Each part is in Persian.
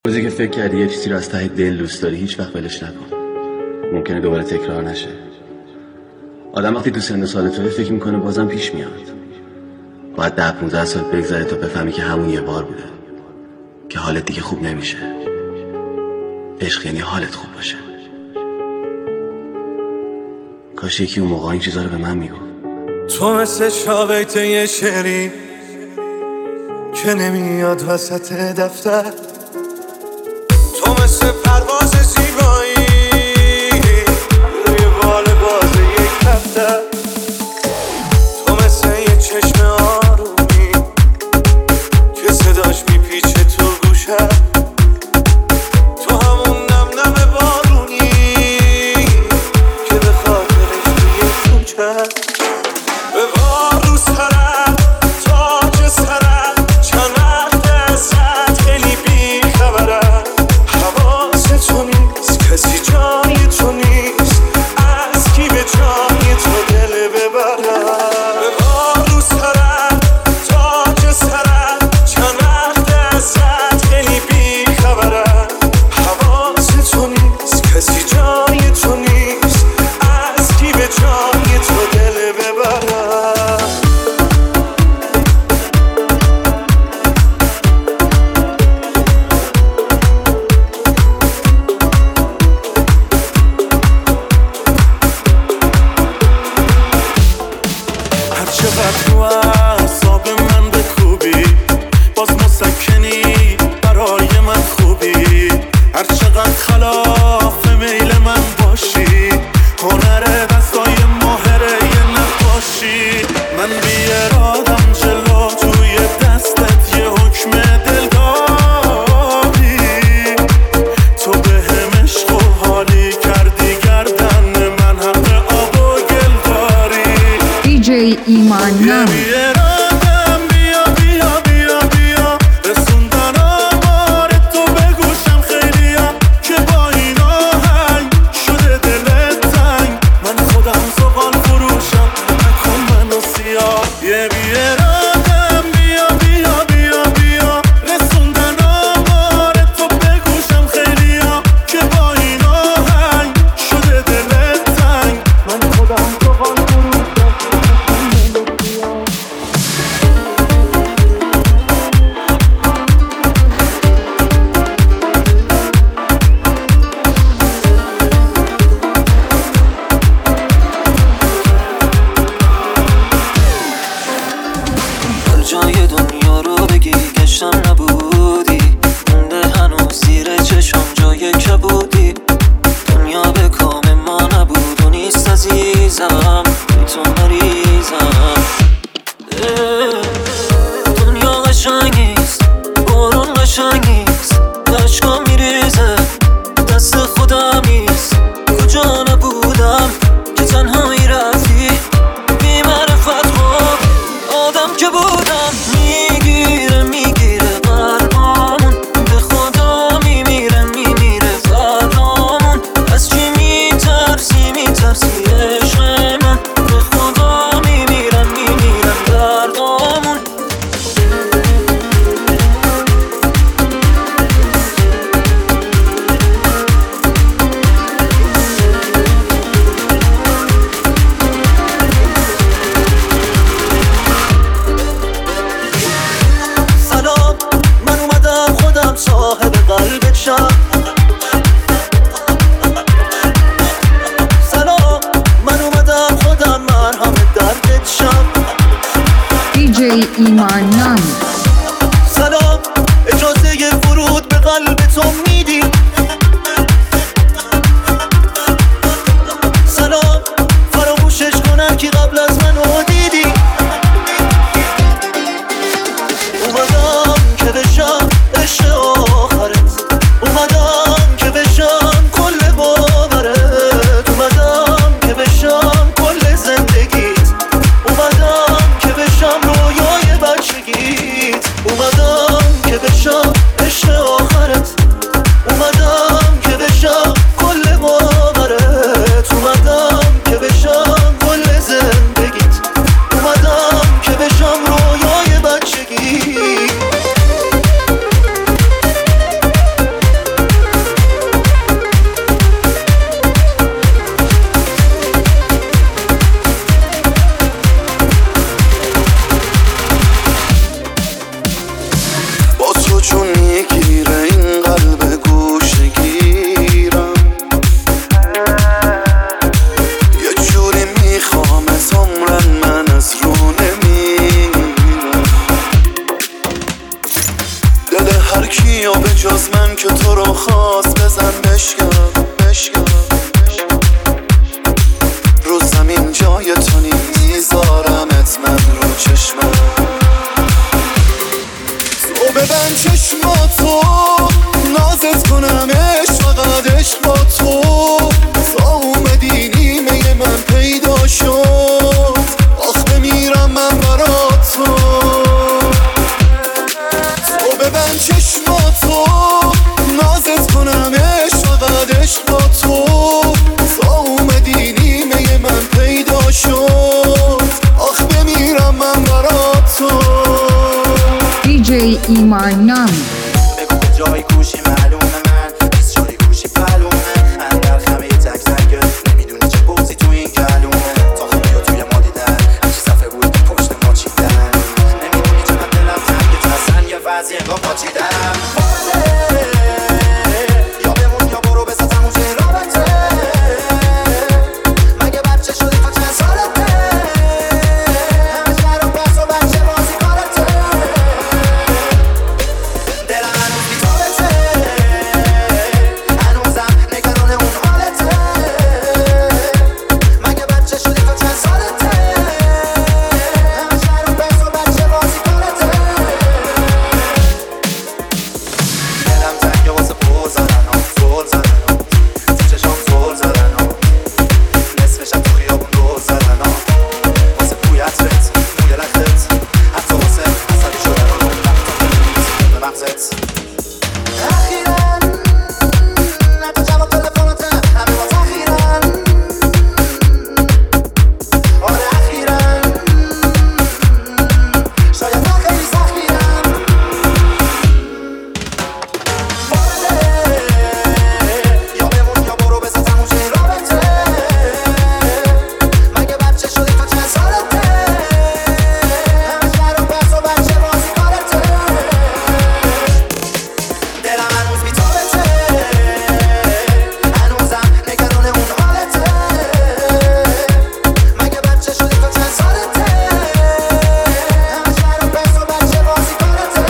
روزی که فکر کردی یه چیزی رو از ته دل دوست داری هیچ وقت ولش نکن. ممکنه دوباره تکرار نشه. آدم وقتی تو سن و سال توی فکر میکنه بازم پیش میاد. باید 10-15 سال بگذره تا بفهمی که همون یه بار بوده، که حالت دیگه خوب نمیشه. عشق یعنی حالت خوب باشه. کاش یکی اون موقع این چیزا رو به من میگو. تو مثل شاویت یه شعری که نمیاد وسط دفتر، تو مثل پرواز زیبایی روی بال باز یک دفتر، تو مثل یه چشم آرومی که صداش میپیچه تو گوشت، تو همون نم نم بارونی که به خاطرش توی کوچه به بار رو سرم تاج سرم چند وقت ازت خیلی بی خبرم، حواست تو نیست کسی جای تو نیست، از کی به جای تو دل ببرم، به بار رو سرم تاج سرم چند وقت ازت خیلی بی خبرم، حواست تو نیست کسی جای تو نیست، از کی به جای تو دل ببرم. هرچقدر تو اعصاب من بکوبی باز مسکنی برای من خوبی، هرچقدر خلاف میل من باشی هنر دستای ماهره یه نقاشی، من بی ارادم جلو توی دستت یه حکم دل داری، تو به هم عشق و حالی کردی گردن من حق آب و گل داری. DJ ایمان بی ارادم بیا بیا بیا بیا رسوندن آمار تو به گوشم خیلیا که با این آهنگ شده دلت تنگ، من خودم زغال فروشم نکن منو سیاه. یه بی ارادم بیا بیا بیا بیا رسوندن آمار تو به گوشم خیلیا که با این آهنگ شده دلت تنگ، من خودم زغال فروشم نکن منو سیاه. هر جای دنیا رو بگی گشتم نبودی، مونده هنوز زیر چشم جای کبودی، دنیا به کام ما نبود و نیست عزیزم بی تو مریضم، دنیا قشنگ نیست بارون قشنگ نیست اشکا میریزه دست خودم نیست، کجا نبودم که تنهایی رفتی بی معرفت خواب آدم که بودم، میگیره میگیره قلبامون به خدا میمیره میمیره فردامون، از چی میترسی میترسی عشق من به خدا میمیرم میمیرم دردامون. سلام من اومدم خودم صاحب قلبت شم، سلام من اومدم خودم مرهم دردت شم، DJ ایمان سلام اجازه ورود به قلب تو میدی، سلام فراموشش کنم که قبل از منو دیدی، اومدم که بشم عشق آخرت، اومدم که بشم کل باورت، اومدم که بشم کل زندگیت، اومدم که بشم رویای بچگیت، اومدم که بشم عشق آخرت، من که تو رو خواست بزن بشکن رو زمین جای تو نیست میذارمت من رو چشمم تو ببند چشماتو نازت کنم عشق فقط عشق با تو تا اومدی نیمه من پیدا شد آخ بمیرم من برا تو ببند چشماتو نازت کنم عشق فقط عشق با تو تا اومدی نیمه من پیدا شد آخ بمیرم من برا تو DJ ایمانم بگو کجای گوشی معلومه من بیس جای گوشی پلومه من در خمه تک تکه نمیدونی چه بوزی تو این کلومه تا خیلی ها توی ما دیدن هرچی صفحه بود پشت ما چیدن نمیدونی چقدر دلم تنگه تو اصلا یه وضعی انگاه پاچیدم یا بمون یا برو بسا تموم شه رابطه مگه بچه شدی تا چند سالته همه شهر و بس و بچه بازی کارته دلم هنوز بی طالته هنوزم نگران اون حالته مگه بچه شدی تا چند سالته همه شهر و بس و بچه بازی کارته دلم تنگه واسه پر زدن ها زل زدن ها تو چشام زل زدن ها نصف شب تو خیابون دور زدن ها واسه بوی عطرت موی رختت حتی واسه عصبی شدن ها رفت به مغزت اخیراً حتی جواب تلفناته همه با تخیراً آره اخیراً شاید من خیلی سخیرم یا بمون یا برو بسا تموم شه رابطه مگه بچه شدی تا چند سالته همه شهر و بس و بچه بازی کارته دلم هنوز بی طالته هنوزم نگران اون حالته مگه بچه شدی تا چند سالته همه شهر و بس و بچه بازی کارته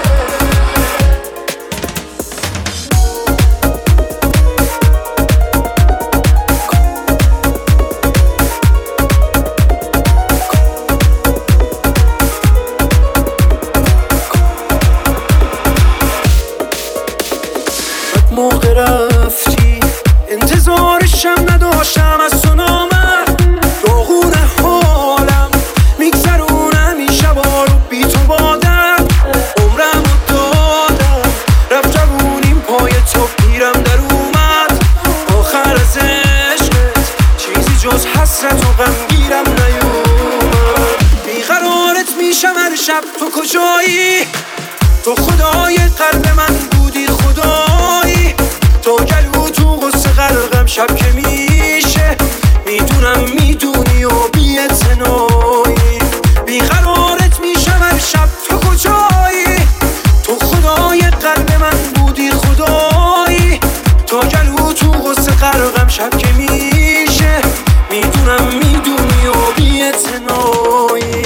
موقع رفتی انتظارشم نداشتم از تو نامد داغون حالم میگذرونم این شبا رو بی تو بادم عمرم رو دادم رفت جوونیم پای تو پیرم در اومد آخر از عشقت چیزی جز حسرت و غمگیرم نیومد بیقرارت میشم هر شب تو کجایی تو خدای قلب من بودی خدایی تو گلو تو غصه غرقم شب که میشه میدونم میدونی و بی‌اعتنایی بیقرارت میشم هر شب تو کجایی تو خدای قلب من بودی خدایی تو گلو تو غصه غرقم شب که میشه میدونم میدونی و بی‌اعتنایی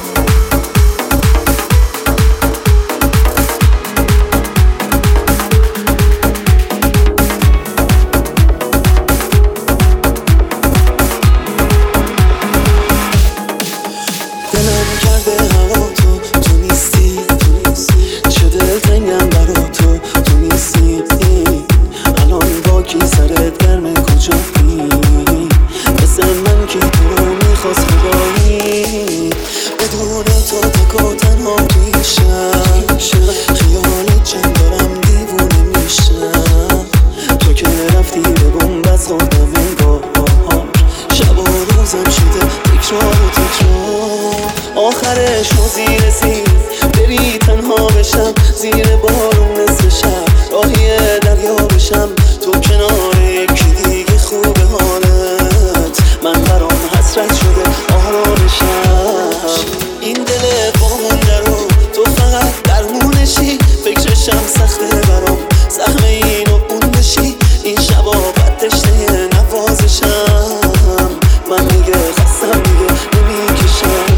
دلم کرده هوا تو نیستی چه دلتنگم برا تو نیستی الان با کی سرت گرمه کجایی مثل من که تو رو میخواست خدایی بدون تو تک و تنها میشم خیال چند دارم دیوونه میشم تو که رفتی به بومبست خوردم انگار شب و روزم شده تکرار و تکرار آخرش موزی رسید بری تنها بشم زیر بارون نصف شب راهی دریا بشم تو کنار یکی دیگه خوبه حالت من برام حسرت شده آرامشم این دل باغونده رو تو فقط درمونشی فکرشم سخته برام زخم اینو اون بشی این شبا بد تشنه نوازشم من میگه خستم میگه نمیکشم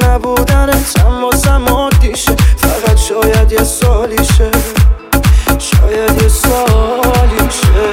نبودنت هم واسم عادیشه، فقط شاید یه سالیشه، شاید یه سالیشه.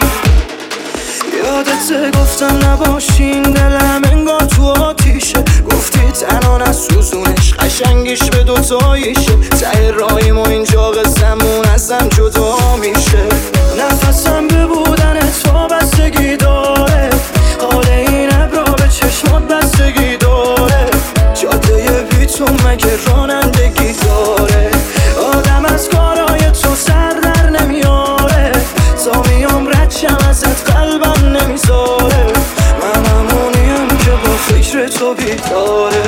یادت گفتم نباشین دلم انگار تو آتیشه، گفتی تنها نسوزونش قشنگیش به دوتاییشه، ته راهیم و اینجا قسمون ازم جدا میشه. نفسم به بودنت وابستگی داره، حال این ابرا به چشمات بستگی داره، جاده بی تو مگه رانندگی داره، آدم از کارهای تو سر در نمیاره، تا میام ردشم ازت قلبم نمیذاره، من همونیم که با فکر تو بیداره.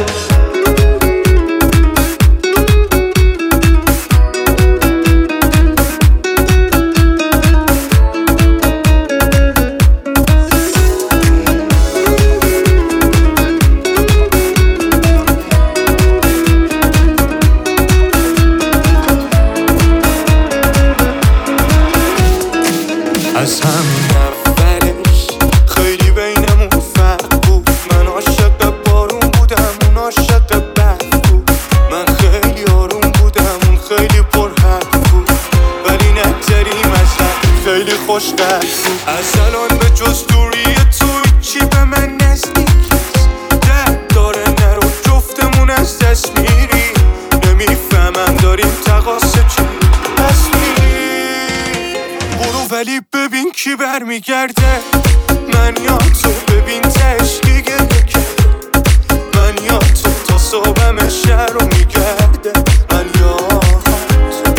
از همین اولش خیلی بینمون فرق بود، من عاشق بارون بودم اون عاشق برف بود، من خیلی آروم بودم اون خیلی پر حرف بود، ولی نگذریم از هم خیلی خوشگل بود. از الان به جز دوری تو چی به من نزدیک نیست، درد داره نرو جفتمون از دست میری، نمیفهمم داریم تقاسه چی پس میری، برو ولی ببین کی برمیگرده، من یا تو ببین تشکی گریه کرده، من یا تو تا صبحم شهر رو میگرده، من یا تو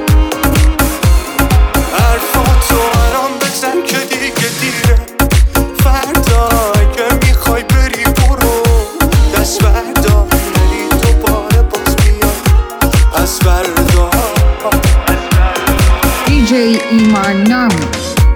حرفاتو الان بزن که دیگه دیره، فردا اگه میخوای بری برو دست بردار، نری دوباره باز بیا از فردا. DJ ایمان نامی.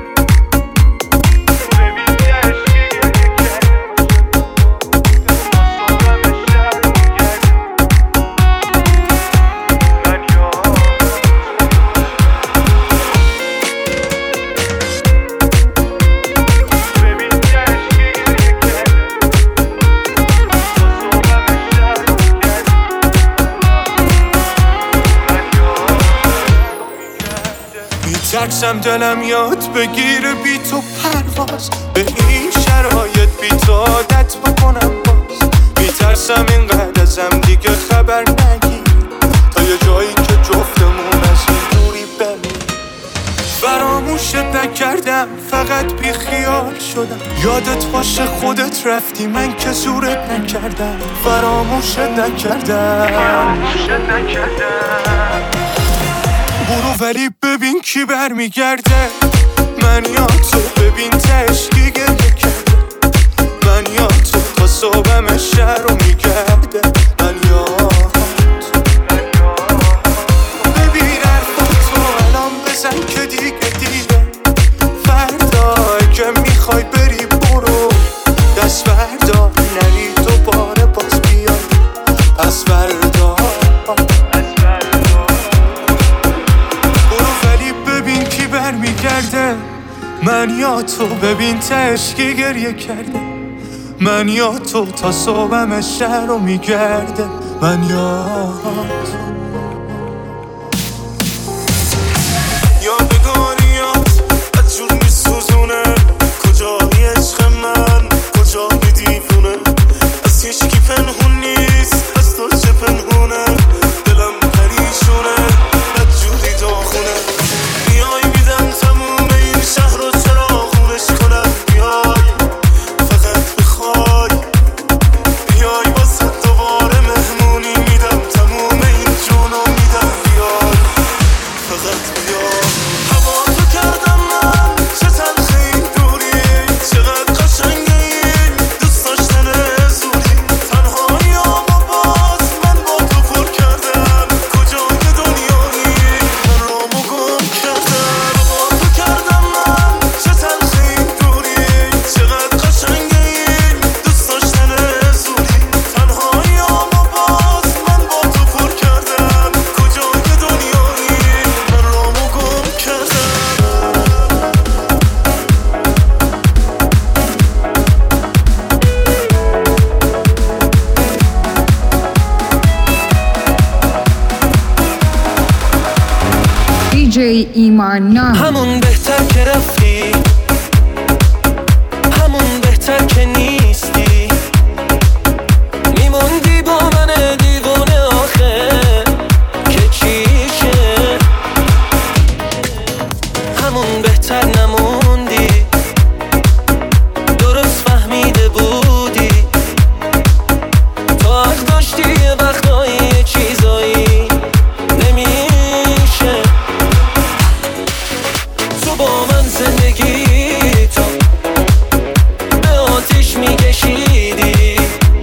ترسم دلم یاد بگیره بی تو پرواز، به این شرایط بی تو عادت بکنم باز، میترسم اینقدر ازم دیگه خبر نگیر، تا یه جایی که جفتمون از این دوری بمیر. فراموشت نکردم فقط بی خیال شدم، یادت باشه خودت رفتی من که زورت نکردم، فراموشت نکردم. برو ولی ببین کی برمیگرده، من یا تو ببین تشکی گریه کرده، من یا تو تا صبحم شهر رو میگرده، من یا تو ببین حرفاتو الان بزن که دیگه دیره، فردا اگه میخوای بری برو دست بردار، نری دوباره باز بیای از فردا. برمیگرده من یا تو ببین تشکی گریه کرده، من یا تو تا صبحم شهر رو میگرده، من یا تو. یادگاریات از جور میسوزونه، کجایی عشق من کجایی دیوونه، از هیچکی پنهون نیست از تو چه پنهونه، دلم پریشونه بدجوری داخونه، بیای میدم تموم این شهر رو چراغونش کنم، بیای فقط بخوای، بیای واسه دوباره مهمونی میدم، تموم این جونو میدم، بیای فقط بیای. هوا تو کردم من چه تلخی دوری، چقدر قشنگه این دوست داشتن زوری، تنهایی ها DJ ایمانم. همون بهتر که رفتی، همون بهتر که نیستی، میموندی با من دیوونه آخه که چیشه. همون بهتر نموندی، درست فهمیده بودی، تا حق داشتی یه وقتایی یه چیزایی نمیشه. تو با من زندگی تو به آتیش میکشیدی،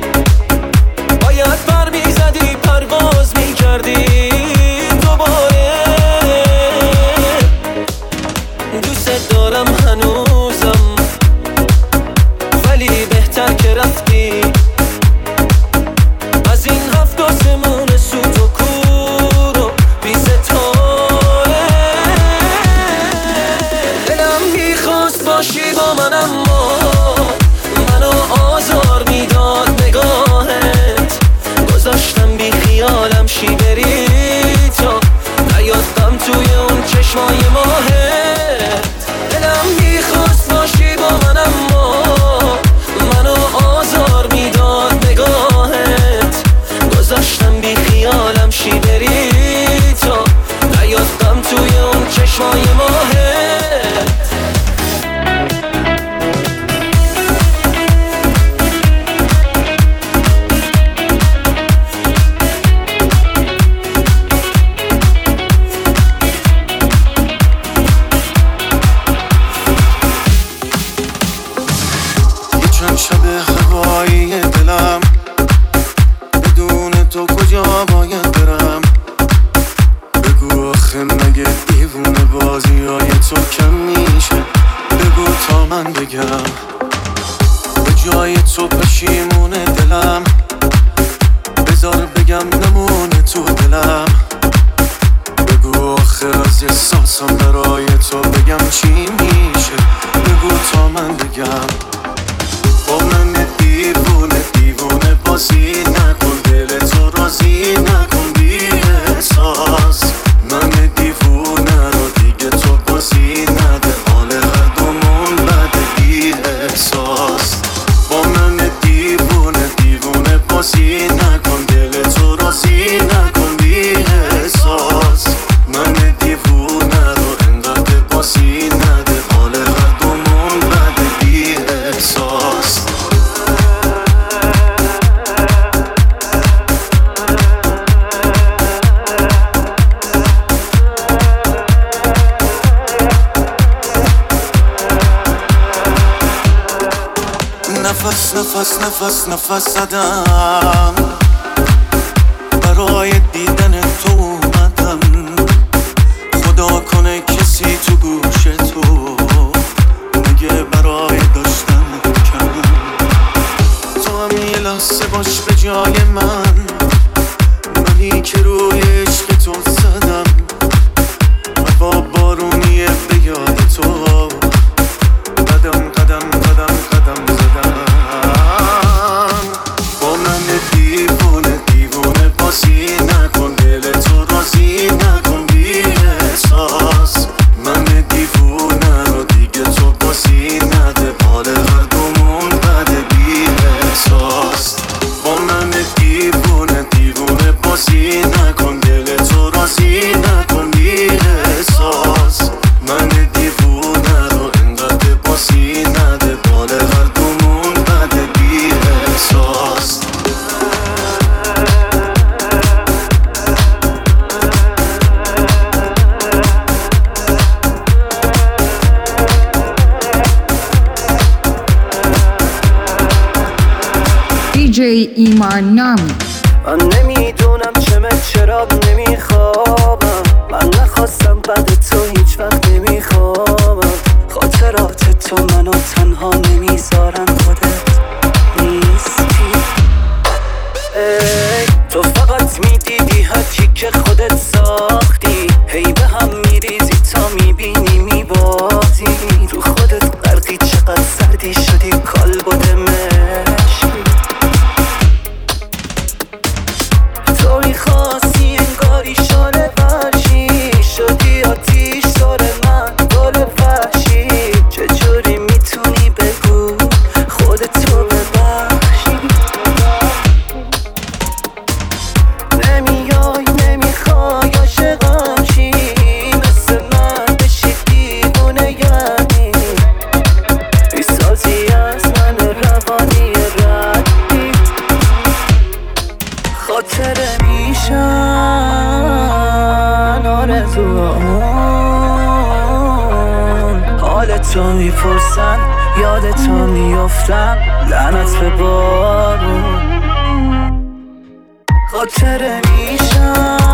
باید پر میزدی پرواز میکردی دوباره. دوست دارم هنوزم ولی بهتر که رفتی. از این هفت آسمون سوت و کور و بی ستاره دلم میخواست باشی با من، اما منو آزار میداد نگاهت. گذاشتم بی خیالم شی بری تا نیاد غم توی اون چشمای ماهت. دلم میخواست باشی با من، اما منو آزار میداد نگاهت. گذاشتم بی خیالم شی بری تا نیاد غم توی اون چشمای ماهت. یه چند شب هوایی دلم بدون تو کجا باید برم. بگو آخه مگه دیوونه بازی های تو کم میشه. بگو تا من بگم به جای تو پشیمونه دلم. بذار بگم نمونه تو دلم. بگو آخر از احساسم برای تو بگم چی میشه. بگو تا من بگم با من دیوونه دیوونه بازی نکن. دل تو راضی نکن بی احساس. من دیوونه رو دیگه تو بازی نده. حال هر دومون بده بی احساس. با من دیوونه دیوونه بازی نکن. دل تو راضی نکن بی احساس. من دیوونه رو انقدر بازی نده. حال هر دومون بده بی احساس. نفس نفس نفس نفس زدم برای دیدن تو اومدم. خدا کنه کسی تو گوش تو میگه برای داشتن کم. تو هم یه لحظه باش به جای من. منی که روی عشق تو زدم. هوا بارونیه به یاد تو. قدم قدم قدم قدم زدم. با من دیوونه دیوونه بازی نکن. دل تو راضی نکن بی احساس. من دیوونه رو دیگه تو بازی نده. حال هر دومون بده بی احساس. با من دیوونه دیوونه بازی نکن. دل تو راضی نکن بی احساس. من دیوونه رو انقدر بازی نده. حال هر دومون بده بی احساس. DJ ایمانم. من نمیدونم چرا نمیخوابم. من نخواستم بعد تو هیچ وقت نمیخوابم. خاطرات تو منو تنها نمیذارن. خودت نیستی. تو فقط میدیدی حدی که خودت ساختی. هی به هم میریزی تا میبینی میبازی. تو خودت غرقی چقدر سردی شدی کالبد مشکی. تو میخواستی انگاری شانه برشی. شدی آتی خاطره میشن آرزوهامون، حال تو میپرسن یاد تو میفتم، لعنت به بارون. خاطره میشن